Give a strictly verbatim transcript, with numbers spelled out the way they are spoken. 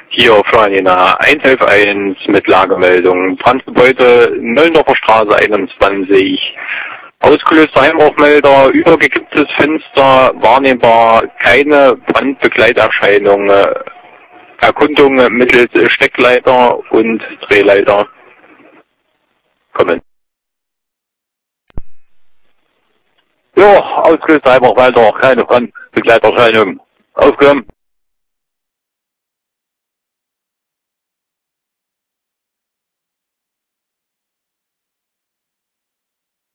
Hier für eine eins elf eins mit Lagemeldung. Brandgebäude Nöllendorfer Straße einundzwanzig. Ausgelöster Heimrauchmelder, übergekipptes Fenster, wahrnehmbar, keine Brandbegleiterscheinung. Erkundung mittels Steckleiter und Drehleiter. Kommen. Ja, ausgelöster Heimrauchmelder, keine Brandbegleiterscheinung. Aufgenommen.